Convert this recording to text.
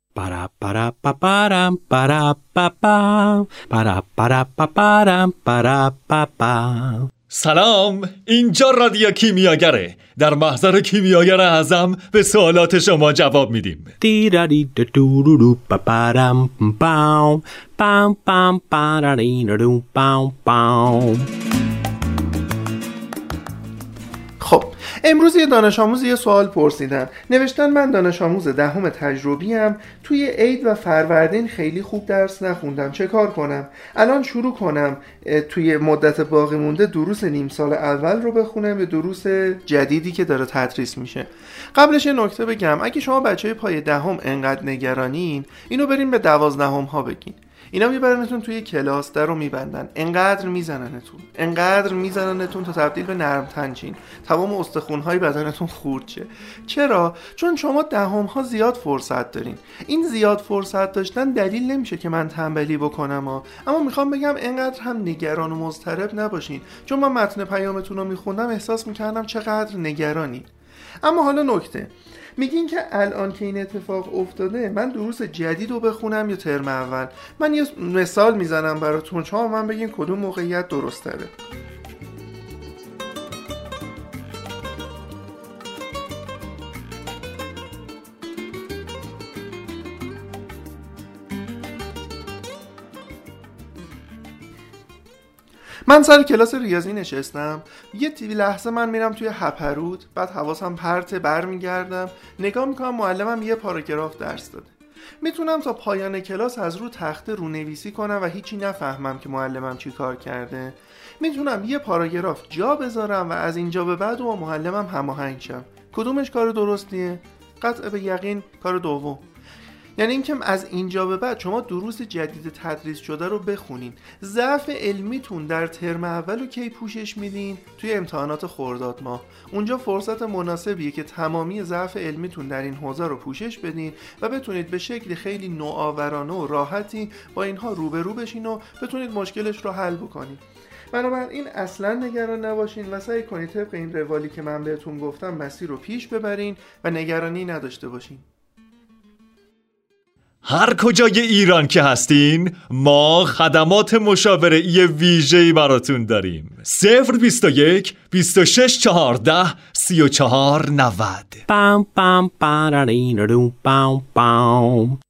Para para pa param para pa pam para para pa param para pa pam. سلام، اینجا رادیو کیمیاگره. در محضر کیمیاگر اعظم به سوالات شما جواب میدیم. Di-da-di da-do-do-do pa-pa-dam pam pam pam pa-da-di-da-do pam pam. خب امروز یه دانش آموز یه سوال پرسیدن. نوشتن من دانش آموز دهم تجربیم، توی عید و فروردین خیلی خوب درس نخوندم، چه کار کنم؟ الان شروع کنم توی مدت باقی مونده دروس نیم سال اول رو بخونم یا دروس جدیدی که داره تدریس میشه؟ قبلش یه نکته بگم، اگه شما بچه پای دهم انقدر نگرانین، اینو بریم به 12 ها بگین. اینا میبرنتون توی کلاس، در رو میبندن، انقدر میزننتون تا تبدیل به نرم تنچین، تمام استخونهای بدنتون خورد شه. چرا؟ چون شما دهم ها زیاد فرصت دارین. این زیاد فرصت داشتن دلیل نمیشه که من تنبلی بکنم اما میخوام بگم انقدر هم نگران و مضطرب نباشین، چون من متن پیامتون رو میخوندم احساس میکردم چقدر نگرانی. اما حالا نکته، میگین که الان که این اتفاق افتاده من دروس جدید رو بخونم یا ترم اول؟ من یه مثال میزنم براتون، شما من بگین کدوم موقعیت درست تره. من سر کلاس ریاضی نشستم، یه لحظه من میرم توی هپرود، بعد حواسم پرته، برمیگردم نگاه میکنم معلمم یه پاراگراف درس داده. میتونم تا پایان کلاس از رو تخته رونویسی کنم و هیچی نفهمم که معلمم چی کار کرده. میتونم یه پاراگراف جا بذارم و از اینجا به بعد با معلمم هماهنگ شم. کدومش کار درستیه؟ قطع به یقین کار دوم. یعنی اینکه از اینجا به بعد شما دروس جدید تدریس شده رو بخونین. ضعف علمیتون در ترم اول رو کی پوشش میدین؟ توی امتحانات خرداد ماه. اونجا فرصت مناسبیه که تمامی ضعف علمیتون در این حوزه رو پوشش بدین و بتونید به شکل خیلی نوآورانه و راحتی با اینها روبرو بشین و بتونید مشکلش رو حل بکنید. بنابراین اصلا نگران نباشین و سعی کنید طبق این روالی که من بهتون گفتم مسیر رو پیش ببرین و نگرانی نداشته باشین. هر کجای ایران که هستین ما خدمات مشاوره‌ای ویژه‌ای براتون داریم. 021 26 14 34 90. Pam pam pa-da-di-da-do pam pam.